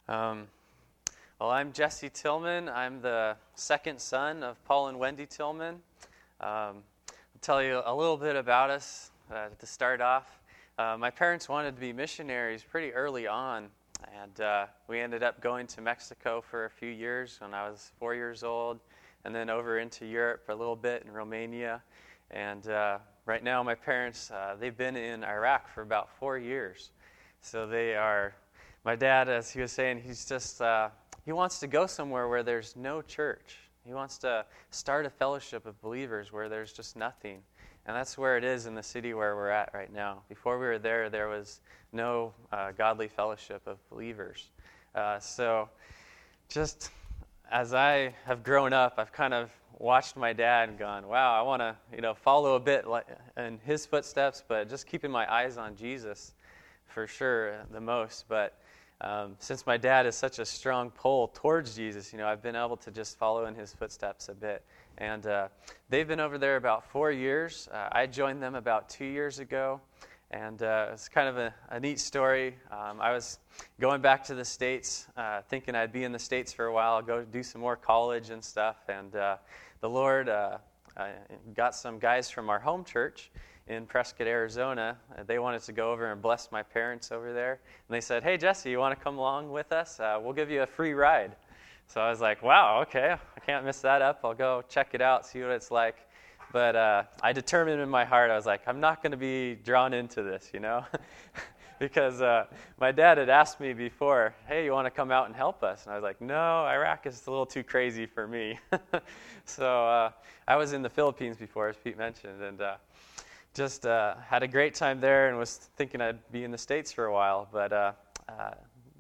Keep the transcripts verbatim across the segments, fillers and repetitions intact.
Um, well, I'm Jesse Tillman. I'm the second son of Paul and Wendy Tillman. Um, I'll tell you a little bit about us uh, to start off. Uh, my parents wanted to be missionaries pretty early on, and uh, we ended up going to Mexico for a few years when I was four years old, and then over into Europe for a little bit in Romania. And uh, right now my parents, uh, they've been in Iraq for about four years. So they are... My dad, as he was saying, he's just, uh, he wants to go somewhere where there's no church. He wants to start a fellowship of believers where there's just nothing. And that's where it is in the city where we're at right now. Before we were there, there was no uh, godly fellowship of believers. Uh, so just as I have grown up, I've kind of watched my dad and gone, wow, I want to, you know, follow a bit like in his footsteps, but just keeping my eyes on Jesus for sure the most. But Um, since my dad is such a strong pull towards Jesus, you know, I've been able to just follow in his footsteps a bit. And uh, they've been over there about four years. Uh, I joined them about two years ago, and uh, it's kind of a, a neat story. Um, I was going back to the States, uh, thinking I'd be in the States for a while, go do some more college and stuff. And uh, the Lord uh, uh, got some guys from our home church in Prescott, Arizona. They wanted to go over and bless my parents over there. And they said, hey, Jesse, you want to come along with us? Uh, we'll give you a free ride. So I was like, wow, okay, I can't miss that up. I'll go check it out, see what it's like. But uh, I determined in my heart, I was like, I'm not going to be drawn into this, you know? Because uh, my dad had asked me before, hey, you want to come out and help us? And I was like, no, Iraq is a little too crazy for me. So uh, I was in the Philippines before, as Pete mentioned, and uh, Just uh, had a great time there and was thinking I'd be in the States for a while. But uh, uh,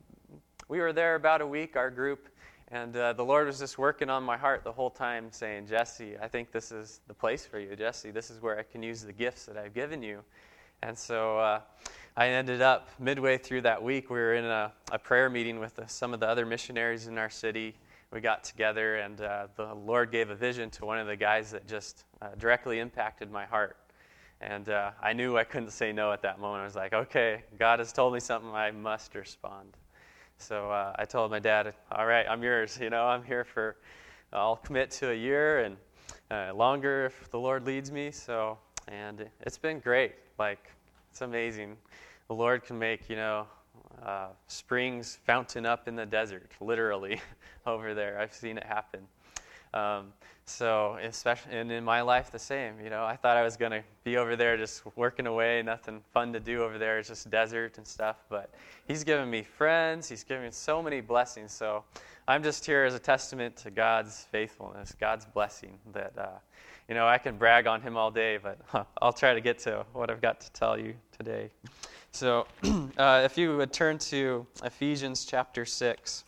we were there about a week, our group, and uh, the Lord was just working on my heart the whole time saying, Jesse, I think this is the place for you. Jesse, this is where I can use the gifts that I've given you. And so uh, I ended up, midway through that week, we were in a, a prayer meeting with the, some of the other missionaries in our city. We got together, and uh, the Lord gave a vision to one of the guys that just uh, directly impacted my heart. And uh, I knew I couldn't say no at that moment. I was like, okay, God has told me something, I must respond. So uh, I told my dad, all right, I'm yours. You know, I'm here for, I'll commit to a year and uh, longer if the Lord leads me. So, and it's been great. Like, it's amazing. The Lord can make, you know, uh, springs fountain up in the desert, literally, over there. I've seen it happen. Um, so, especially, and in my life, the same. You know, I thought I was going to be over there just working away, nothing fun to do over there. It's just desert and stuff. But He's given me friends. He's given me so many blessings. So, I'm just here as a testament to God's faithfulness, God's blessing. That, uh, you know, I can brag on Him all day, but huh, I'll try to get to what I've got to tell you today. So, uh, if you would turn to Ephesians chapter six,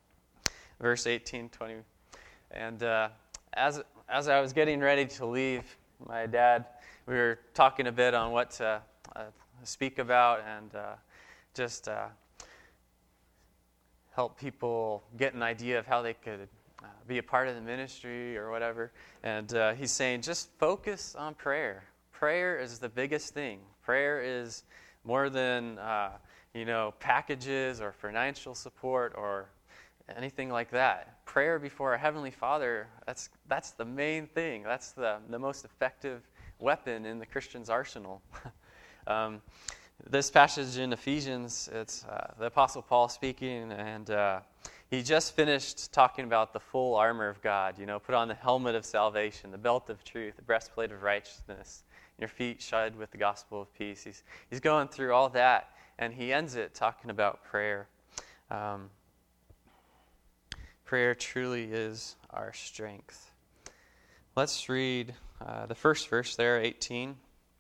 verse eighteen, twenty. And uh, as as I was getting ready to leave, my dad, we were talking a bit on what to uh, speak about and uh, just uh, help people get an idea of how they could uh, be a part of the ministry or whatever. And uh, he's saying, just focus on prayer. Prayer is the biggest thing. Prayer is more than uh, you know packages or financial support or anything like that. Prayer before our Heavenly Father, that's that's the main thing. That's the, the most effective weapon in the Christian's arsenal. um, this passage in Ephesians, it's uh, the Apostle Paul speaking, and uh, he just finished talking about the full armor of God. You know, put on the helmet of salvation, the belt of truth, the breastplate of righteousness, your feet shod with the gospel of peace. He's, he's going through all that, and he ends it talking about prayer. Um, Prayer truly is our strength. Let's read uh, the first verse there, eighteen.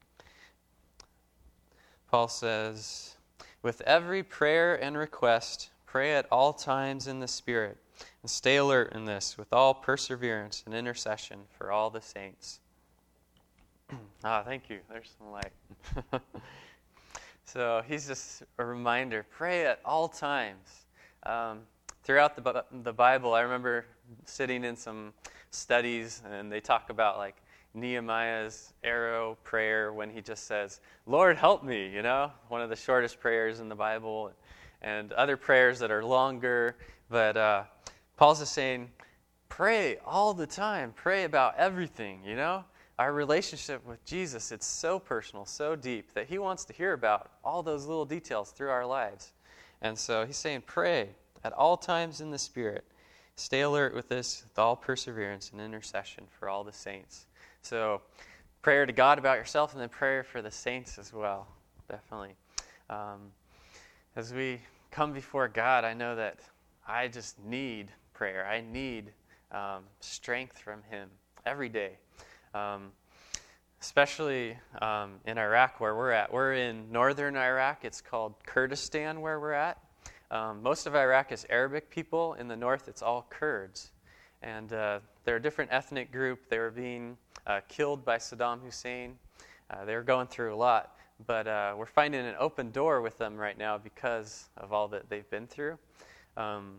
Paul says, with every prayer and request, pray at all times in the Spirit, and stay alert in this with all perseverance and intercession for all the saints. ah, thank you. There's some light. So he's just a reminder, pray at all times. Um, Throughout the the Bible, I remember sitting in some studies, and they talk about like Nehemiah's arrow prayer when he just says, "Lord, help me," you know, one of the shortest prayers in the Bible. and other prayers that are longer. But uh, Paul's just saying, pray all the time. Pray about everything, you know? Our relationship with Jesus, it's so personal, so deep, that he wants to hear about all those little details through our lives. And so he's saying, pray at all times in the Spirit. Stay alert with this, with all perseverance and intercession for all the saints. So prayer to God about yourself, and then prayer for the saints as well, definitely. Um, as we come before God, I know that I just need prayer. I need um, strength from him every day. Um, especially um, in Iraq where we're at. We're in northern Iraq. It's called Kurdistan where we're at. Um, most of Iraq is Arabic people. In the north, it's all Kurds. And uh, they're a different ethnic group. They were being uh, killed by Saddam Hussein. Uh, they were going through a lot. But uh, we're finding an open door with them right now because of all that they've been through. Um,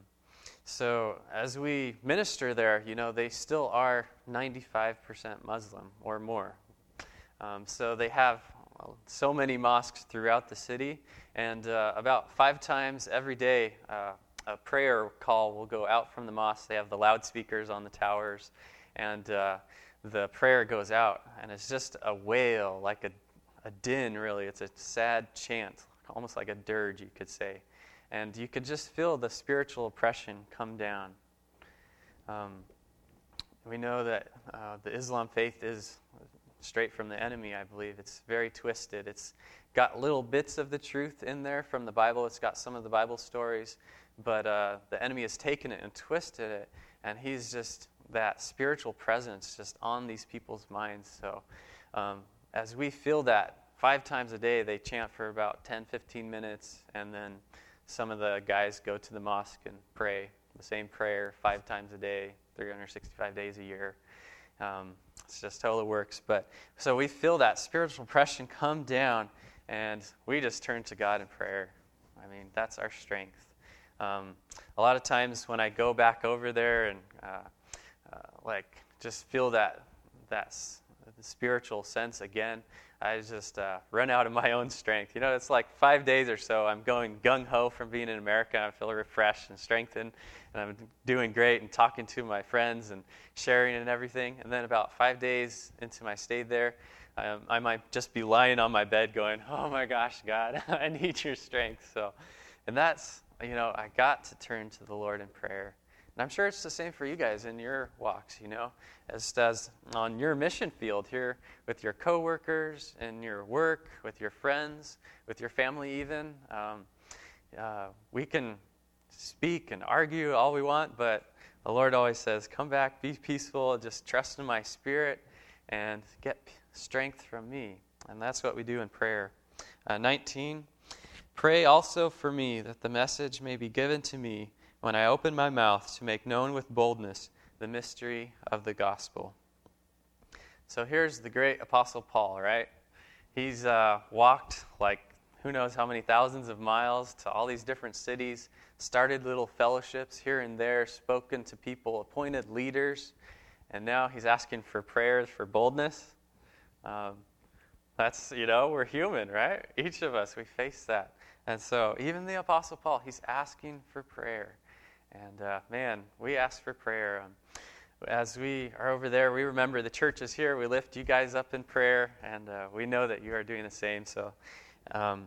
So as we minister there, you know, they still are ninety-five percent Muslim or more. Um, so they have so many mosques throughout the city, and uh, about five times every day, uh, a prayer call will go out from the mosque. They have the loudspeakers on the towers, and uh, the prayer goes out, and it's just a wail, like a, a din, really. It's a sad chant, almost like a dirge, you could say. And you could just feel the spiritual oppression come down. Um, we know that uh, the Islam faith is straight from the enemy, I believe. It's very twisted. It's got little bits of the truth in there from the Bible. It's got some of the Bible stories. But uh, the enemy has taken it and twisted it. And he's just that spiritual presence just on these people's minds. So um, as we feel that, five times a day they chant for about ten, fifteen minutes, and then some of the guys go to the mosque and pray the same prayer five times a day, three hundred sixty-five days a year. Um, it's just how it works. But so we feel that spiritual oppression come down, and we just turn to God in prayer. I mean, that's our strength. Um, a lot of times when I go back over there and uh, uh, like just feel that that spiritual sense again, I just uh, run out of my own strength. You know, it's like five days or so, I'm going gung-ho from being in America. I feel refreshed and strengthened, and I'm doing great and talking to my friends and sharing and everything. And then about five days into my stay there, um, I might just be lying on my bed going, oh my gosh, God, I need your strength. So, and that's, you know, I got to turn to the Lord in prayer. And I'm sure it's the same for you guys in your walks, you know, as, as on your mission field here with your coworkers, in your work, with your friends, with your family even. Um, uh, we can speak and argue all we want, but the Lord always says, come back, be peaceful, just trust in my Spirit, and get strength from me. And that's what we do in prayer. Uh, nineteen, pray also for me that the message may be given to me when I open my mouth to make known with boldness the mystery of the gospel. So here's the great Apostle Paul, right? He's uh, walked like who knows how many thousands of miles to all these different cities, started little fellowships here and there, spoken to people, appointed leaders, and now he's asking for prayers for boldness. Um, that's, you know, we're human, right? Each of us, we face that. And so even the Apostle Paul, he's asking for prayer. And uh, man, we ask for prayer. Um, as we are over there, we remember the church is here. We lift you guys up in prayer, and uh, we know that you are doing the same. So um,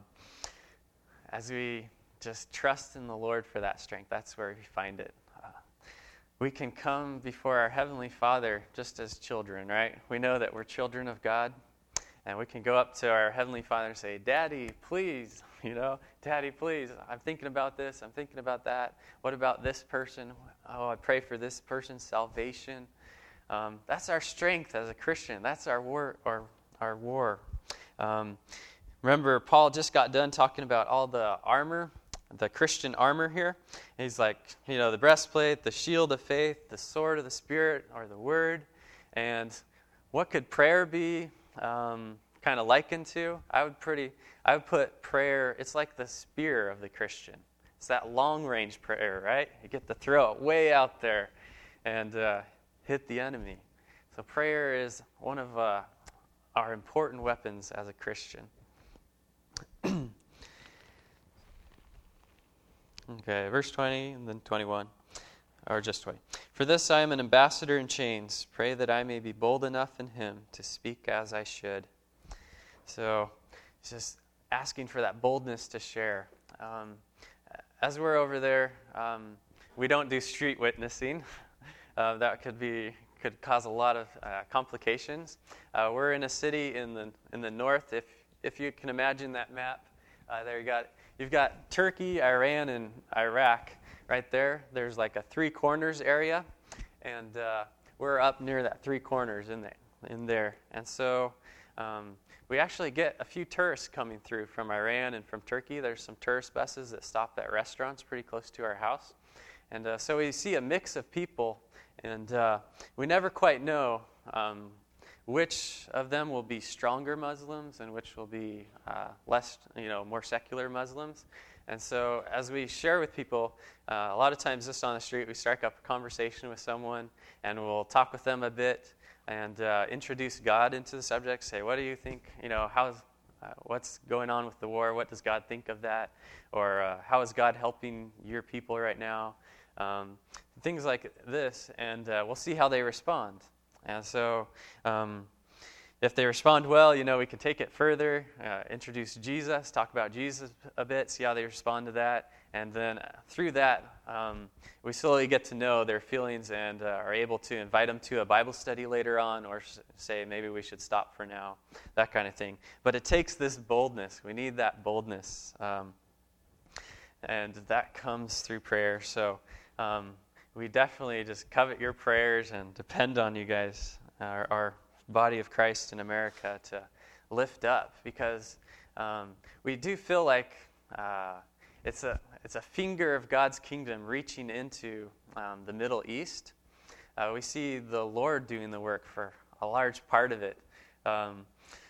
as we just trust in the Lord for that strength, that's where we find it. Uh, we can come before our Heavenly Father just as children, right? We know that we're children of God, and we can go up to our Heavenly Father and say, Daddy, please, you know, Daddy, please, I'm thinking about this, I'm thinking about that. What about this person? Oh, I pray for this person's salvation. Um, that's our strength as a Christian. That's our war. Our, our war. Um, remember, Paul just got done talking about all the armor, the Christian armor here. He's like, you know, the breastplate, the shield of faith, the sword of the Spirit, or the Word. And what could prayer be um, kind of likened to? I would pretty, I would put prayer, it's like the spear of the Christian. It's that long-range prayer, right? You get to throw it way out there and uh, hit the enemy. So prayer is one of uh, our important weapons as a Christian. Okay, verse twenty and then twenty-one, or just twenty. For this I am an ambassador in chains. Pray that I may be bold enough in him to speak as I should. So, it's just asking for that boldness to share. Um, as we're over there, um, we don't do street witnessing. Uh, that could be could cause a lot of uh, complications. Uh, we're in a city in the in the north. If if you can imagine that map, uh, there you got you've got Turkey, Iran, and Iraq right there. There's like a three corners area, and uh, we're up near that three corners in there. In there, and so. Um, We actually get a few tourists coming through from Iran and from Turkey. There's some tourist buses that stop at restaurants pretty close to our house. And uh, so we see a mix of people, and uh, we never quite know um, which of them will be stronger Muslims and which will be uh, less, you know, more secular Muslims. And so as we share with people, uh, a lot of times just on the street, we strike up a conversation with someone, and we'll talk with them a bit, and uh, introduce God into the subject. Say, what do you think? You know, how's uh, what's going on with the war? What does God think of that? Or uh, how is God helping your people right now? Um, things like this, and uh, we'll see how they respond. And so, um, if they respond well, you know, we can take it further, uh, introduce Jesus, talk about Jesus a bit, see how they respond to that. And then through that, um, we slowly get to know their feelings and uh, are able to invite them to a Bible study later on, or say maybe we should stop for now, that kind of thing. But it takes this boldness. We need that boldness. Um, and that comes through prayer. So um, we definitely just covet your prayers and depend on you guys, our, our body of Christ in America, to lift up, because um, we do feel like uh, it's a it's a finger of God's kingdom reaching into um, the Middle East. Uh, we see the Lord doing the work for a large part of it. Um,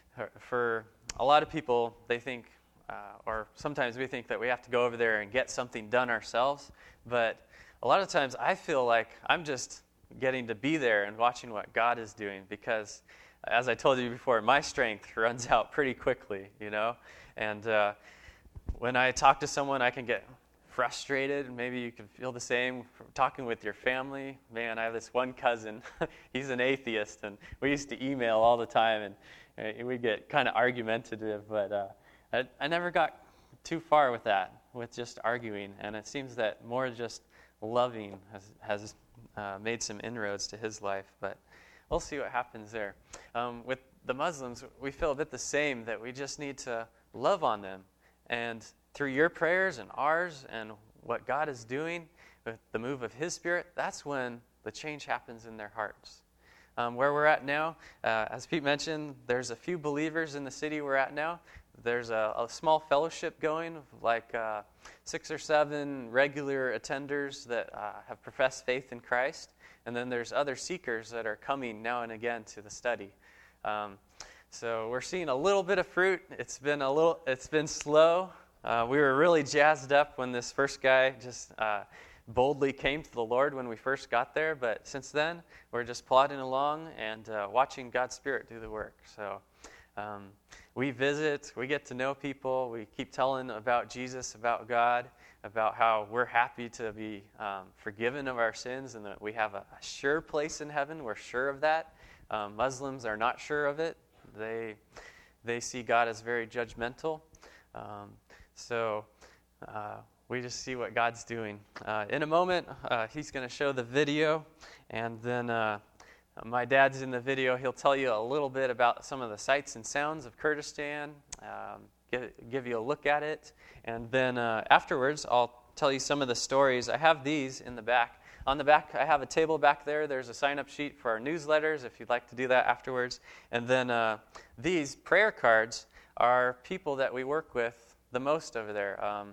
for a lot of people, they think, uh, or sometimes we think that we have to go over there and get something done ourselves. But a lot of times I feel like I'm just getting to be there and watching what God is doing, because as I told you before, my strength runs out pretty quickly, you know. And uh, when I talk to someone, I can get frustrated. Maybe you can feel the same from talking with your family. Man, I have this one cousin. He's an atheist, and we used to email all the time, and we get kind of argumentative. But uh, I, I never got too far with that, with just arguing. And it seems that more just loving has, has uh, made some inroads to his life. But we'll see what happens there. Um, with the Muslims, we feel a bit the same, that we just need to love on them. And through your prayers and ours and what God is doing with the move of His Spirit, that's when the change happens in their hearts. Um, where we're at now, uh, as Pete mentioned, there's a few believers in the city we're at now. There's a, a small fellowship going, like uh, six or seven regular attenders that uh, have professed faith in Christ. And then there's other seekers that are coming now and again to the study. Um, so we're seeing a little bit of fruit. It's been a little, it's been slow. Uh, we were really jazzed up when this first guy just uh, boldly came to the Lord when we first got there. But since then, we're just plodding along and uh, watching God's Spirit do the work. So um, we visit, we get to know people, we keep telling about Jesus, about God, about how we're happy to be um, forgiven of our sins and that we have a, a sure place in heaven. We're sure of that. Um, Muslims are not sure of it. They they see God as very judgmental. Um, so uh, we just see what God's doing. Uh, in a moment, uh, he's going to show the video, and then uh, my dad's in the video. He'll tell you a little bit about some of the sights and sounds of Kurdistan, um, give, give you a look at it, and then uh, afterwards, I'll tell you some of the stories. I have these in the back. On the back, I have a table back there. There's a sign-up sheet for our newsletters if you'd like to do that afterwards. And then uh, these prayer cards are people that we work with the most over there. Um,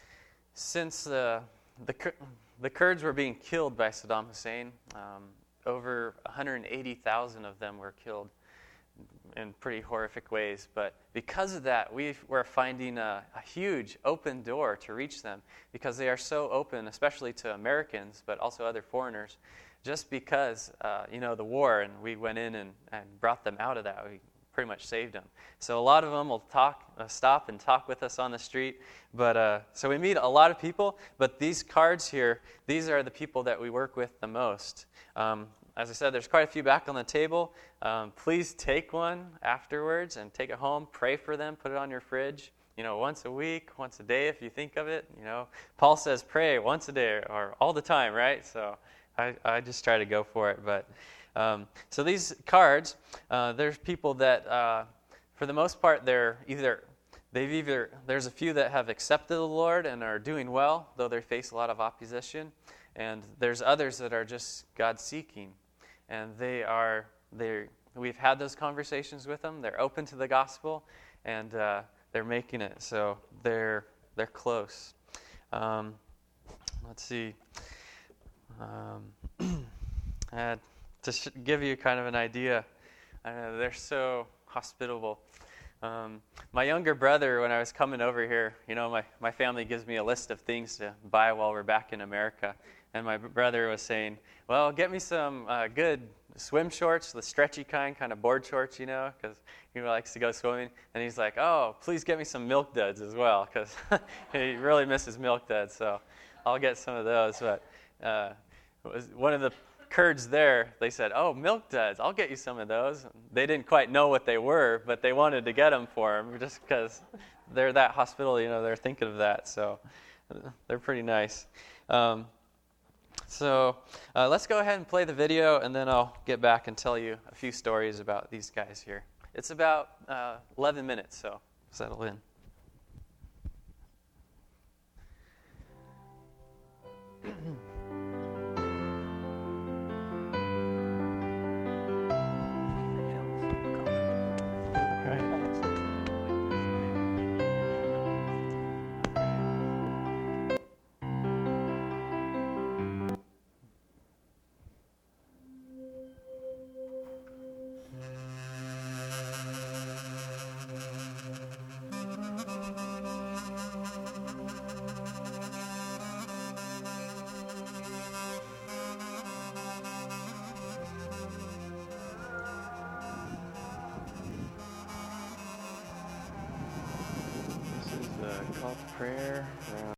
since the, the the Kurds were being killed by Saddam Hussein, um, over one hundred eighty thousand of them were killed in pretty horrific ways. But because of that, we we're finding a, a huge open door to reach them, because they are so open, especially to Americans, but also other foreigners, just because, uh, you know, the war, and we went in and, and brought them out of that. We pretty much saved them. So a lot of them will talk, uh, stop and talk with us on the street. But uh, so we meet a lot of people, but these cards here, these are the people that we work with the most. Um, as I said, there's quite a few back on the table. Um, please take one afterwards and take it home. Pray for them. Put it on your fridge. You know, once a week, once a day if you think of it. You know, Paul says pray once a day or all the time, right? So I, I just try to go for it. But um, so these cards, uh, there's people that, uh, for the most part, they're either they've either there's a few that have accepted the Lord and are doing well, though they face a lot of opposition, and there's others that are just God seeking, and they are they we've had those conversations with them. They're open to the gospel, and uh, they're making it, so they're they're close. Um, let's see. Um, uh, to sh- give you kind of an idea, I know they're so hospitable. Um, my younger brother, when I was coming over here, you know, my, my family gives me a list of things to buy while we're back in America. And my brother was saying, well, get me some uh, good swim shorts, the stretchy kind, kind of board shorts, you know, because he likes to go swimming. And he's like, oh, please get me some Milk Duds as well, because he really misses Milk Duds. So I'll get some of those. But uh, it was one of the Kurds there, they said, oh, Milk Duds, I'll get you some of those. They didn't quite know what they were, but they wanted to get them for him just because they're that hospitable, you know, they're thinking of that. So they're pretty nice. Um, so uh, let's go ahead and play the video, and then I'll get back and tell you a few stories about these guys here. It's about uh, eleven minutes, so settle in. This is the call to prayer.